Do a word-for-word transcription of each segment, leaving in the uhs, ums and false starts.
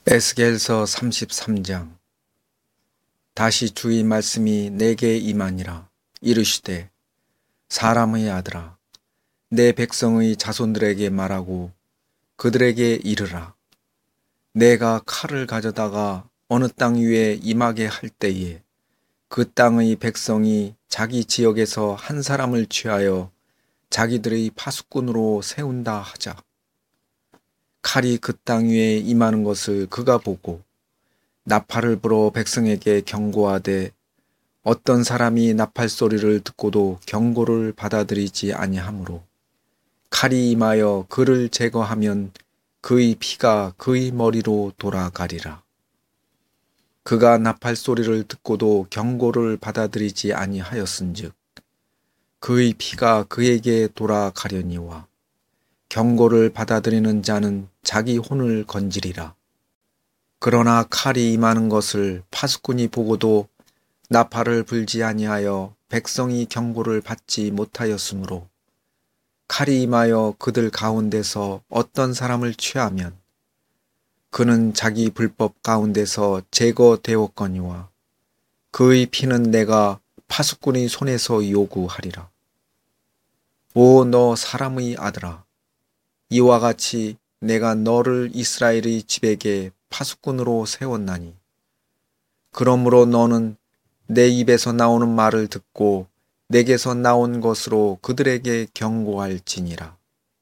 에스겔서 삼십삼 장. 다시 주의 말씀이 내게 임하니라. 이르시되 사람의 아들아, 내 백성의 자손들에게 말하고 그들에게 이르라. 내가 칼을 가져다가 어느 땅 위에 임하게 할 때에 그 땅의 백성이 자기 지역에서 한 사람을 취하여 자기들의 파수꾼으로 세운다 하자. 칼이 그 땅 위에 임하는 것을 그가 보고 나팔을 불어 백성에게 경고하되 어떤 사람이 나팔 소리를 듣고도 경고를 받아들이지 아니하므로 칼이 임하여 그를 제거하면 그의 피가 그의 머리로 돌아가리라. 그가 나팔 소리를 듣고도 경고를 받아들이지 아니하였은즉 그의 피가 그에게 돌아가려니와 경고를 받아들이는 자는 자기 혼을 건지리라. 그러나 칼이 임하는 것을 파수꾼이 보고도 나팔을 불지 아니하여 백성이 경고를 받지 못하였으므로 칼이 임하여 그들 가운데서 어떤 사람을 취하면 그는 자기 불법 가운데서 제거되었거니와 그의 피는 내가 파수꾼의 손에서 요구하리라. 오 너 사람의 아들아, 이와 같이 내가 너를 이스라엘의 집에게 파수꾼으로 세웠나니 그러므로 너는 내 입에서 나오는 말을 듣고 내게서 나온 것으로 그들에게 경고할지니라.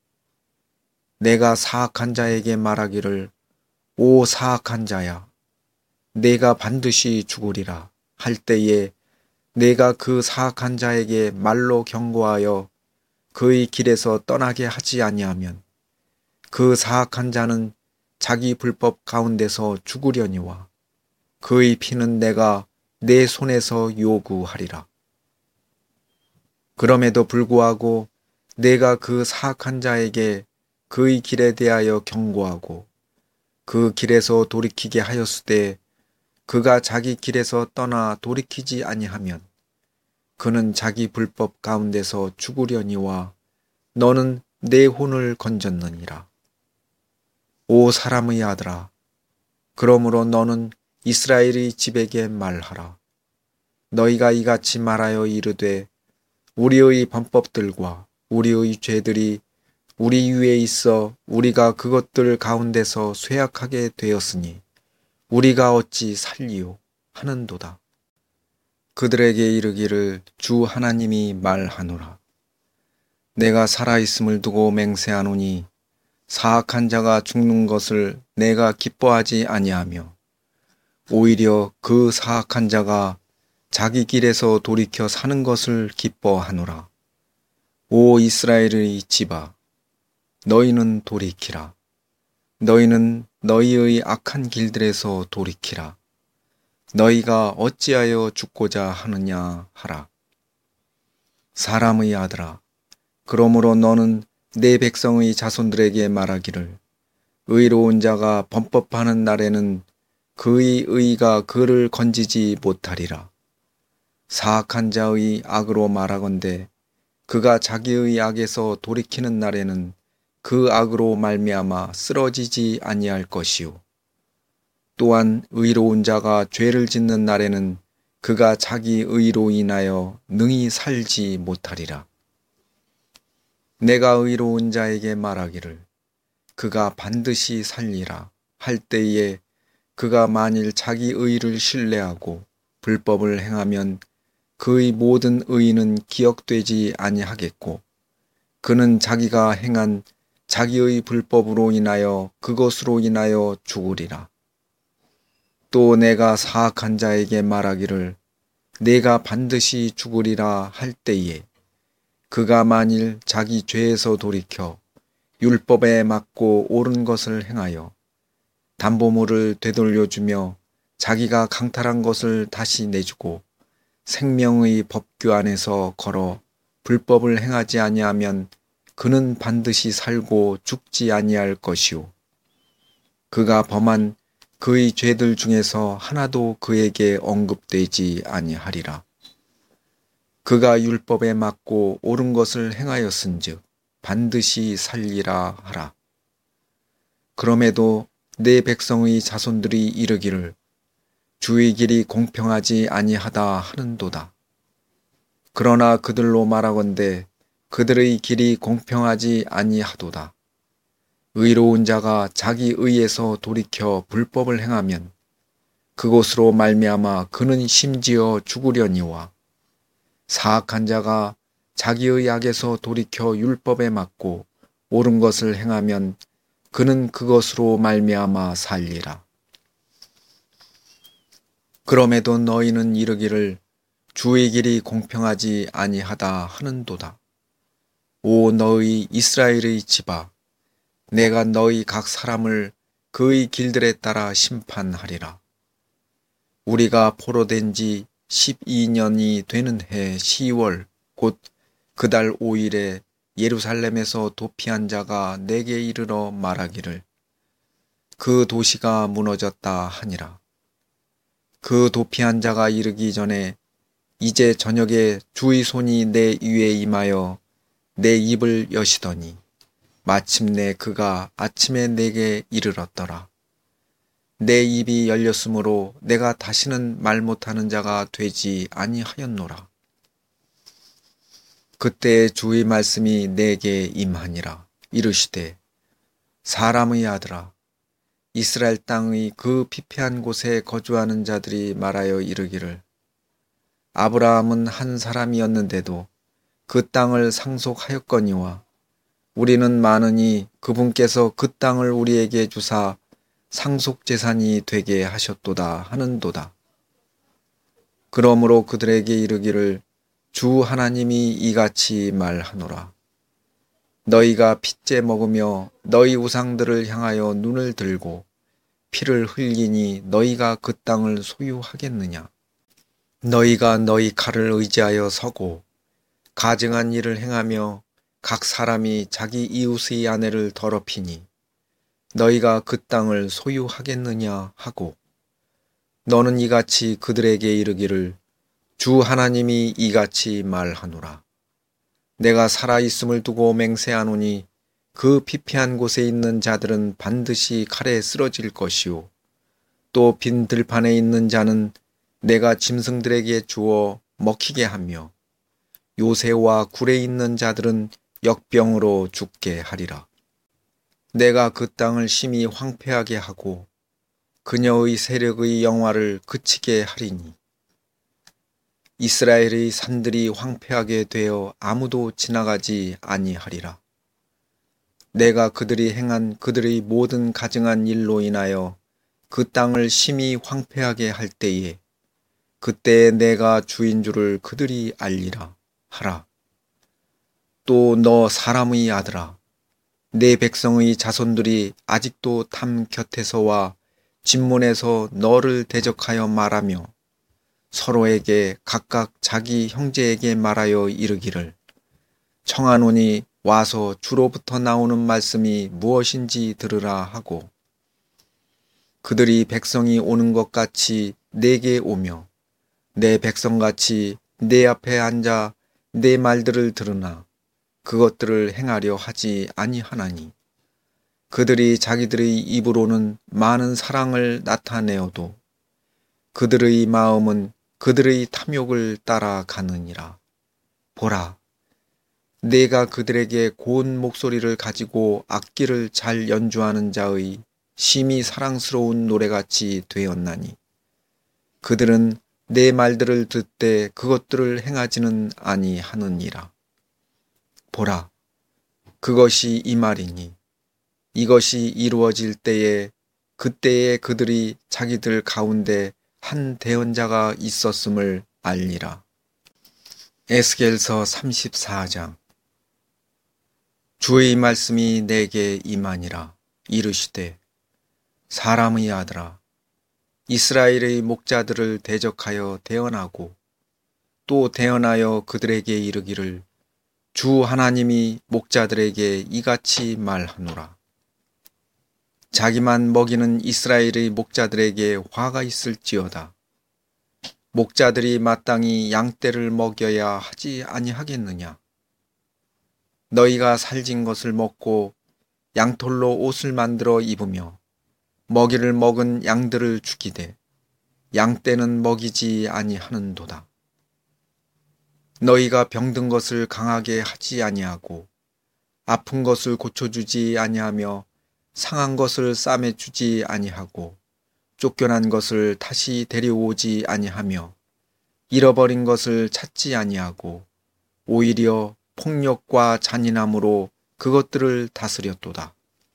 내가 사악한 자에게 말하기를 오 사악한 자야, 내가 반드시 죽으리라 할 때에 내가 그 사악한 자에게 말로 경고하여 그의 길에서 떠나게 하지 아니하면 그 사악한 자는 자기 불법 가운데서 죽으려니와 그의 피는 내가 내 손에서 요구하리라. 그럼에도 불구하고 내가 그 사악한 자에게 그의 길에 대하여 경고하고 그 길에서 돌이키게 하였으되 그가 자기 길에서 떠나 돌이키지 아니하면 그는 자기 불법 가운데서 죽으려니와 너는 내 혼을 건졌느니라. 오 사람의 아들아, 그러므로 너는 이스라엘의 집에게 말하라. 너희가 이같이 말하여 이르되 우리의 범법들과 우리의 죄들이 우리 위에 있어 우리가 그것들 가운데서 쇠약하게 되었으니 우리가 어찌 살리요 하는도다. 그들에게 이르기를 주 하나님이 말하노라. 내가 살아있음을 두고 맹세하노니 사악한 자가 죽는 것을 내가 기뻐하지 아니하며 오히려 그 사악한 자가 자기 길에서 돌이켜 사는 것을 기뻐하노라. 오 이스라엘의 집아, 너희는 돌이키라. 너희는 너희의 악한 길들에서 돌이키라. 너희가 어찌하여 죽고자 하느냐 하라. 사람의 아들아, 그러므로 너는 내 백성의 자손들에게 말하기를 의로운 자가 범법하는 날에는 그의 의가 그를 건지지 못하리라. 사악한 자의 악으로 말하건대 그가 자기의 악에서 돌이키는 날에는 그 악으로 말미암아 쓰러지지 아니할 것이요. 또한 의로운 자가 죄를 짓는 날에는 그가 자기 의로 인하여 능히 살지 못하리라. 내가 의로운 자에게 말하기를 그가 반드시 살리라 할 때에 그가 만일 자기 의를 신뢰하고 불법을 행하면 그의 모든 의는 기억되지 아니하겠고 그는 자기가 행한 자기의 불법으로 인하여 그것으로 인하여 죽으리라. 또 내가 사악한 자에게 말하기를 내가 반드시 죽으리라 할 때에 그가 만일 자기 죄에서 돌이켜 율법에 맞고 옳은 것을 행하여 담보물을 되돌려주며 자기가 강탈한 것을 다시 내주고 생명의 법규 안에서 걸어 불법을 행하지 아니하면 그는 반드시 살고 죽지 아니할 것이요. 그가 범한 그의 죄들 중에서 하나도 그에게 언급되지 아니하리라. 그가 율법에 맞고 옳은 것을 행하였은즉 반드시 살리라 하라. 그럼에도 내 백성의 자손들이 이르기를 주의 길이 공평하지 아니하다 하는도다. 그러나 그들로 말하건대 그들의 길이 공평하지 아니하도다. 의로운 자가 자기 의에서 돌이켜 불법을 행하면 그것으로 말미암아 그는 심지어 죽으려니와 사악한 자가 자기의 악에서 돌이켜 율법에 맞고 옳은 것을 행하면 그는 그것으로 말미암아 살리라. 그럼에도 너희는 이르기를 주의 길이 공평하지 아니하다 하는도다. 오 너희 이스라엘의 집아, 내가 너희 각 사람을 그의 길들에 따라 심판하리라. 우리가 포로된 지 십이 년이 되는 해 시월 곧 그달 오 일에 예루살렘에서 도피한 자가 내게 이르러 말하기를 그 도시가 무너졌다 하니라. 그 도피한 자가 이르기 전에 이제 저녁에 주의 손이 내 위에 임하여 내 입을 여시더니 마침내 그가 아침에 내게 이르렀더라. 내 입이 열렸으므로 내가 다시는 말 못하는 자가 되지 아니하였노라. 그때 주의 말씀이 내게 임하니라. 이르시되 사람의 아들아, 이스라엘 땅의 그 피폐한 곳에 거주하는 자들이 말하여 이르기를 아브라함은 한 사람이었는데도 그 땅을 상속하였거니와 우리는 많으니 그분께서 그 땅을 우리에게 주사 상속재산이 되게 하셨도다 하는도다. 그러므로 그들에게 이르기를 주 하나님이 이같이 말하노라. 너희가 핏째 먹으며 너희 우상들을 향하여 눈을 들고 피를 흘리니 너희가 그 땅을 소유하겠느냐. 너희가 너희 칼을 의지하여 서고 가증한 일을 행하며 각 사람이 자기 이웃의 아내를 더럽히니 너희가 그 땅을 소유하겠느냐 하고 너는 이같이 그들에게 이르기를 주 하나님이 이같이 말하노라. 내가 살아있음을 두고 맹세하노니 그 피폐한 곳에 있는 자들은 반드시 칼에 쓰러질 것이요 또 빈 들판에 있는 자는 내가 짐승들에게 주어 먹히게 하며 요새와 굴에 있는 자들은 역병으로 죽게 하리라. 내가 그 땅을 심히 황폐하게 하고 그녀의 세력의 영화를 그치게 하리니 이스라엘의 산들이 황폐하게 되어 아무도 지나가지 아니하리라. 내가 그들이 행한 그들의 모든 가증한 일로 인하여 그 땅을 심히 황폐하게 할 때에 그때에 내가 주인 줄을 그들이 알리라 하라. 또 너 사람의 아들아, 내 백성의 자손들이 아직도 담 곁에서와 진문에서 너를 대적하여 말하며 서로에게 각각 자기 형제에게 말하여 이르기를 청하노니 와서 주로부터 나오는 말씀이 무엇인지 들으라 하고 그들이 백성이 오는 것 같이 내게 오며 내 백성같이 내 앞에 앉아 내 말들을 들으나 그것들을 행하려 하지 아니하나니 그들이 자기들의 입으로는 많은 사랑을 나타내어도 그들의 마음은 그들의 탐욕을 따라가느니라. 보라, 내가 그들에게 고운 목소리를 가지고 악기를 잘 연주하는 자의 심히 사랑스러운 노래같이 되었나니 그들은 내 말들을 듣되 그것들을 행하지는 아니하느니라. 보라, 그것이 이 말이니 이것이 이루어질 때에 그때에 그들이 자기들 가운데 한 대언자가 있었음을 알리라. 에스겔서 삼십사 장. 주의 말씀이 내게 임하니라. 이르시되 사람의 아들아, 이스라엘의 목자들을 대적하여 대언하고 또 대언하여 그들에게 이르기를 주 하나님이 목자들에게 이같이 말하노라. 자기만 먹이는 이스라엘의 목자들에게 화가 있을지어다. 목자들이 마땅히 양떼를 먹여야 하지 아니하겠느냐. 너희가 살진 것을 먹고 양털로 옷을 만들어 입으며 먹이를 먹은 양들을 죽이되 양떼는 먹이지 아니하는도다. 너희가 병든 것을 강하게 하지 아니하고 아픈 것을 고쳐주지 아니하며 상한 것을 싸매주지 아니하고 쫓겨난 것을 다시 데려오지 아니하며 잃어버린 것을 찾지 아니하고 오히려 폭력과 잔인함으로 그것들을 다스렸도다.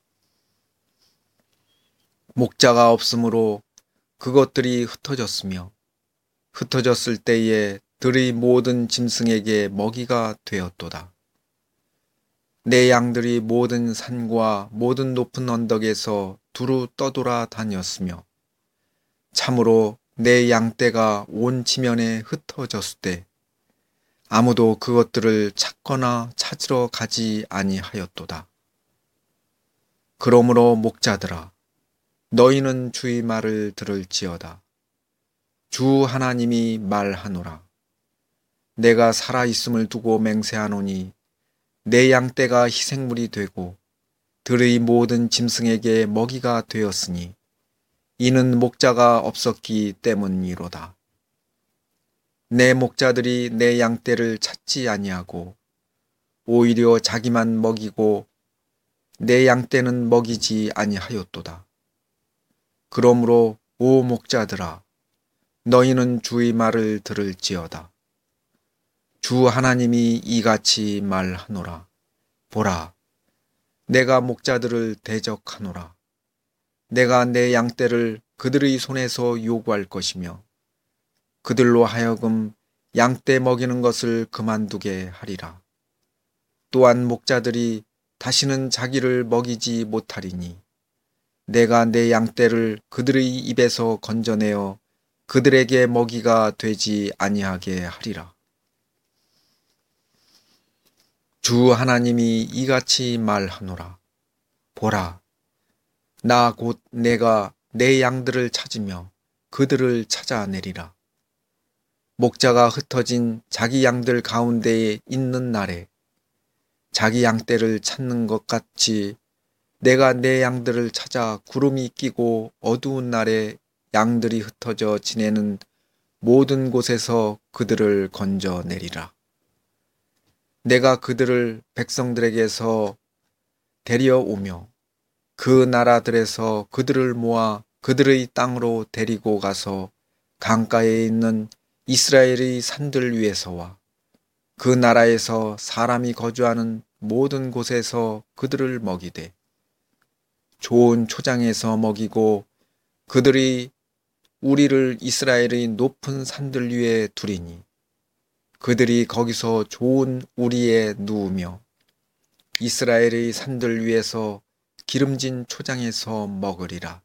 목자가 없으므로 그것들이 흩어졌으며 흩어졌을 때에 들의 모든 짐승에게 먹이가 되었도다. 내 양들이 모든 산과 모든 높은 언덕에서 두루 떠돌아 다녔으며 참으로 내 양떼가 온 지면에 흩어졌을 때 아무도 그것들을 찾거나 찾으러 가지 아니하였도다. 그러므로 목자들아, 너희는 주의 말을 들을지어다. 주 하나님이 말하노라. 내가 살아있음을 두고 맹세하노니 내 양떼가 희생물이 되고 들의 모든 짐승에게 먹이가 되었으니 이는 목자가 없었기 때문이로다. 내 목자들이 내 양떼를 찾지 아니하고 오히려 자기만 먹이고 내 양떼는 먹이지 아니하였도다. 그러므로 오 목자들아, 너희는 주의 말을 들을지어다. 주 하나님이 이같이 말하노라. 보라, 내가 목자들을 대적하노라. 내가 내 양떼를 그들의 손에서 요구할 것이며 그들로 하여금 양떼 먹이는 것을 그만두게 하리라. 또한 목자들이 다시는 자기를 먹이지 못하리니 내가 내 양떼를 그들의 입에서 건져내어 그들에게 먹이가 되지 아니하게 하리라. 주 하나님이 이같이 말하노라. 보라, 나 곧 내가 내 양들을 찾으며 그들을 찾아내리라. 목자가 흩어진 자기 양들 가운데에 있는 날에 자기 양떼를 찾는 것 같이 내가 내 양들을 찾아 구름이 끼고 어두운 날에 양들이 흩어져 지내는 모든 곳에서 그들을 건져내리라. 내가 그들을 백성들에게서 데려오며 그 나라들에서 그들을 모아 그들의 땅으로 데리고 가서 강가에 있는 이스라엘의 산들 위에서와 그 나라에서 사람이 거주하는 모든 곳에서 그들을 먹이되 좋은 초장에서 먹이고 그들이 우리를 이스라엘의 높은 산들 위에 두리니 그들이 거기서 좋은 우리에 누우며 이스라엘의 산들 위에서 기름진 초장에서 먹으리라.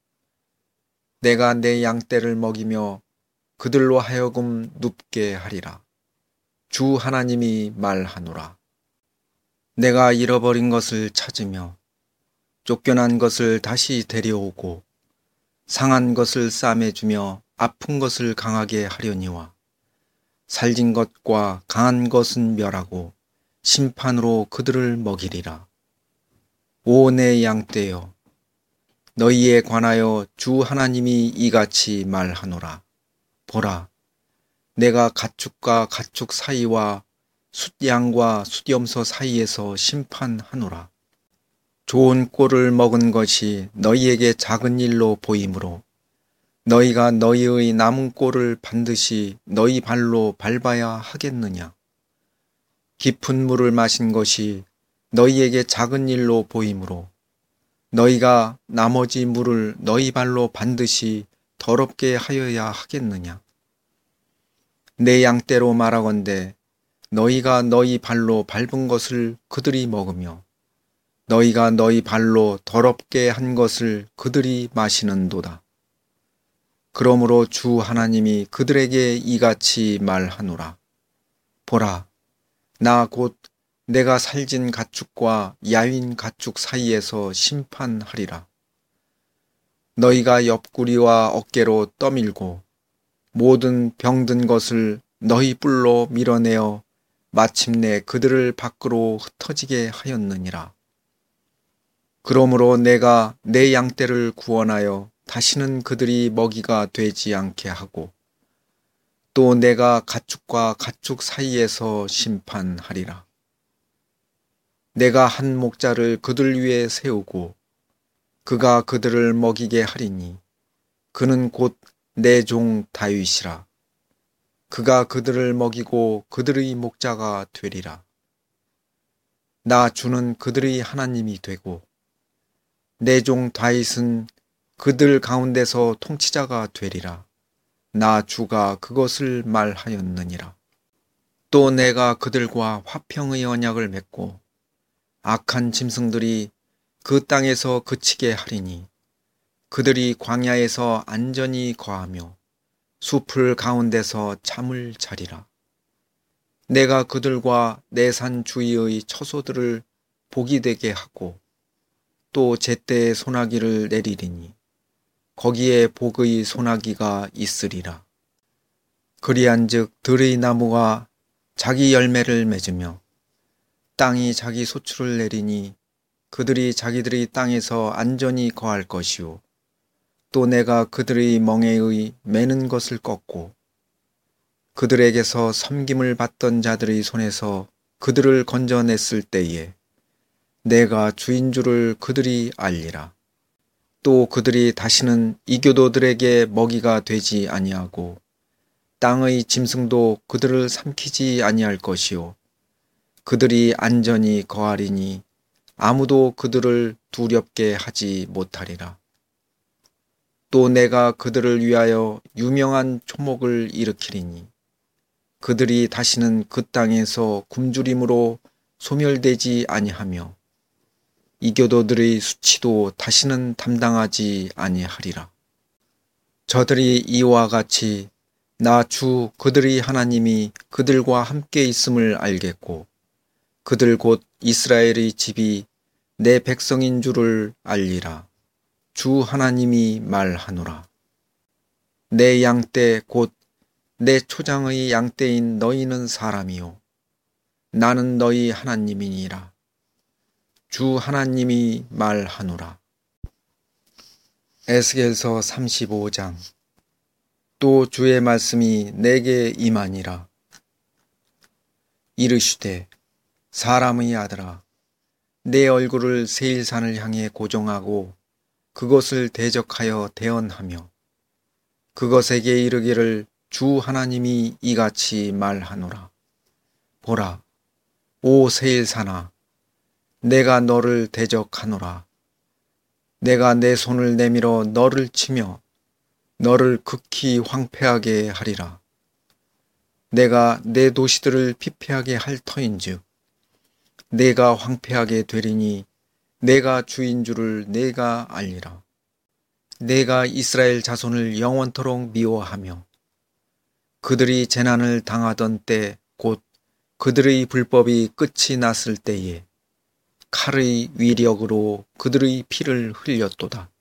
내가 내 양떼를 먹이며 그들로 하여금 눕게 하리라. 주 하나님이 말하노라. 내가 잃어버린 것을 찾으며 쫓겨난 것을 다시 데려오고 상한 것을 싸매주며 아픈 것을 강하게 하려니와 살진 것과 강한 것은 멸하고 심판으로 그들을 먹이리라. 오 내 양떼여, 너희에 관하여 주 하나님이 이같이 말하노라. 보라, 내가 가축과 가축 사이와 숫양과 숫염소 사이에서 심판하노라. 좋은 꼴을 먹은 것이 너희에게 작은 일로 보이므로 너희가 너희의 남은 꼴을 반드시 너희 발로 밟아야 하겠느냐. 깊은 물을 마신 것이 너희에게 작은 일로 보이므로 너희가 나머지 물을 너희 발로 반드시 더럽게 하여야 하겠느냐. 내 양떼로 말하건대 너희가 너희 발로 밟은 것을 그들이 먹으며 너희가 너희 발로 더럽게 한 것을 그들이 마시는도다. 그러므로 주 하나님이 그들에게 이같이 말하노라. 보라, 나 곧 내가 살진 가축과 야윈 가축 사이에서 심판하리라. 너희가 옆구리와 어깨로 떠밀고 모든 병든 것을 너희 뿔로 밀어내어 마침내 그들을 밖으로 흩어지게 하였느니라. 그러므로 내가 내 양떼를 구원하여 다시는 그들이 먹이가 되지 않게 하고 또 내가 가축과 가축 사이에서 심판하리라. 내가 한 목자를 그들 위에 세우고 그가 그들을 먹이게 하리니 그는 곧 내 종 다윗이라. 그가 그들을 먹이고 그들의 목자가 되리라. 나 주는 그들의 하나님이 되고 내 종 다윗은 그들 가운데서 통치자가 되리라. 나 주가 그것을 말하였느니라. 또 내가 그들과 화평의 언약을 맺고 악한 짐승들이 그 땅에서 그치게 하리니 그들이 광야에서 안전히 거하며 숲을 가운데서 잠을 자리라. 내가 그들과 내 산 주위의 처소들을 복이 되게 하고 또 제때에 소나기를 내리리니 거기에 복의 소나기가 있으리라. 그리한즉 들의 나무가 자기 열매를 맺으며 땅이 자기 소출을 내리니 그들이 자기들의 땅에서 안전히 거할 것이요 또 내가 그들의 멍에의 매는 것을 꺾고 그들에게서 섬김을 받던 자들의 손에서 그들을 건져냈을 때에 내가 주인 줄을 그들이 알리라. 또 그들이 다시는 이교도들에게 먹이가 되지 아니하고 땅의 짐승도 그들을 삼키지 아니할 것이요 그들이 안전히 거하리니 아무도 그들을 두렵게 하지 못하리라. 또 내가 그들을 위하여 유명한 초목을 일으키리니 그들이 다시는 그 땅에서 굶주림으로 소멸되지 아니하며 이교도들의 수치도 다시는 담당하지 아니하리라. 저들이 이와 같이 나 주 그들의 하나님이 그들과 함께 있음을 알겠고 그들 곧 이스라엘의 집이 내 백성인 줄을 알리라. 주 하나님이 말하노라. 내 양떼 곧 내 초장의 양떼인 너희는 사람이요 나는 너희 하나님이니라. 주 하나님이 말하노라. 에스겔서 삼십오 장. 또 주의 말씀이 내게 임하니라. 이르시되 사람의 아들아 내 얼굴을 세일산을 향해 고정하고 그것을 대적하여 대언하며 그것에게 이르기를 주 하나님이 이같이 말하노라. 보라, 오 세일산아, 내가 너를 대적하노라. 내가 내 손을 내밀어 너를 치며 너를 극히 황폐하게 하리라. 내가 내 도시들을 피폐하게 할 터인즉 내가 황폐하게 되리니 내가 주인 줄을 내가 알리라. 내가 이스라엘 자손을 영원토록 미워하며 그들이 재난을 당하던 때 곧 그들의 불법이 끝이 났을 때에 칼의 위력으로 그들의 피를 흘렸도다.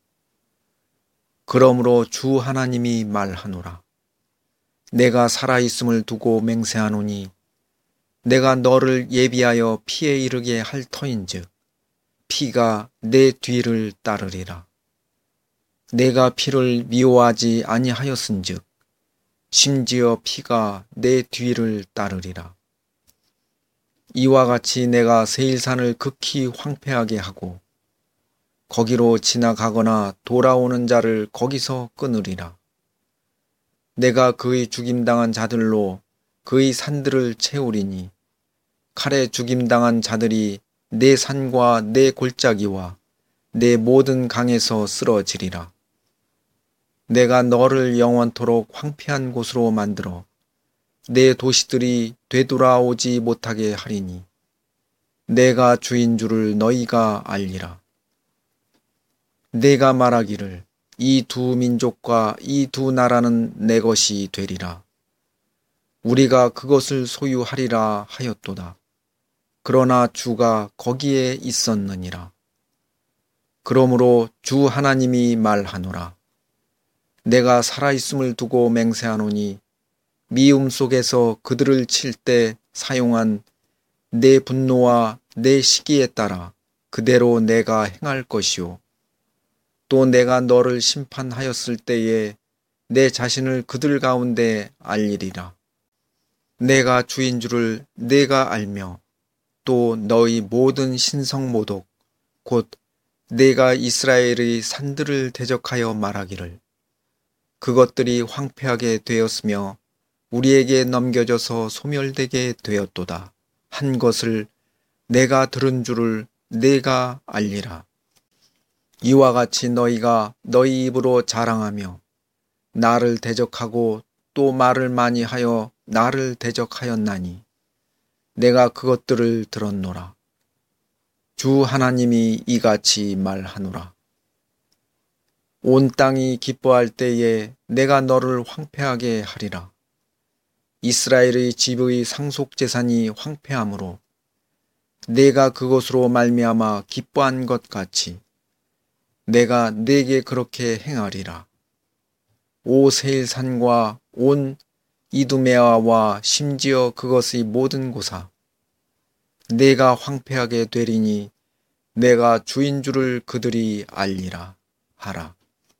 그러므로 주 하나님이 말하노라. 내가 살아있음을 두고 맹세하노니 내가 너를 예비하여 피에 이르게 할 터인즉 피가 내 뒤를 따르리라. 내가 피를 미워하지 아니하였은즉 심지어 피가 내 뒤를 따르리라. 이와 같이 내가 세일산을 극히 황폐하게 하고 거기로 지나가거나 돌아오는 자를 거기서 끊으리라. 내가 그의 죽임당한 자들로 그의 산들을 채우리니 칼에 죽임당한 자들이 내 산과 내 골짜기와 내 모든 강에서 쓰러지리라. 내가 너를 영원토록 황폐한 곳으로 만들어 내 도시들이 되돌아오지 못하게 하리니 내가 주인 줄을 너희가 알리라. 내가 말하기를 이 두 민족과 이 두 나라는 내 것이 되리라. 우리가 그것을 소유하리라 하였도다. 그러나 주가 거기에 있었느니라. 그러므로 주 하나님이 말하노라. 내가 살아있음을 두고 맹세하노니 미움 속에서 그들을 칠 때 사용한 내 분노와 내 시기에 따라 그대로 내가 행할 것이요. 또 내가 너를 심판하였을 때에 내 자신을 그들 가운데 알리리라. 내가 주인 줄을 내가 알며 또 너희 모든 신성 모독 곧 내가 이스라엘의 산들을 대적하여 말하기를 그것들이 황폐하게 되었으며 우리에게 넘겨져서 소멸되게 되었도다 한 것을 내가 들은 줄을 내가 알리라. 이와 같이 너희가 너희 입으로 자랑하며 나를 대적하고 또 말을 많이 하여 나를 대적하였나니 내가 그것들을 들었노라. 주 하나님이 이같이 말하노라. 온 땅이 기뻐할 때에 내가 너를 황폐하게 하리라. 이스라엘의 집의 상속재산이 황폐함으로 내가 그것으로 말미암아 기뻐한 것 같이 내가 네게 그렇게 행하리라. 오 세일산과 온 이두메아와 심지어 그것의 모든 고사 내가 황폐하게 되리니 내가 주인 줄을 그들이 알리라 하라.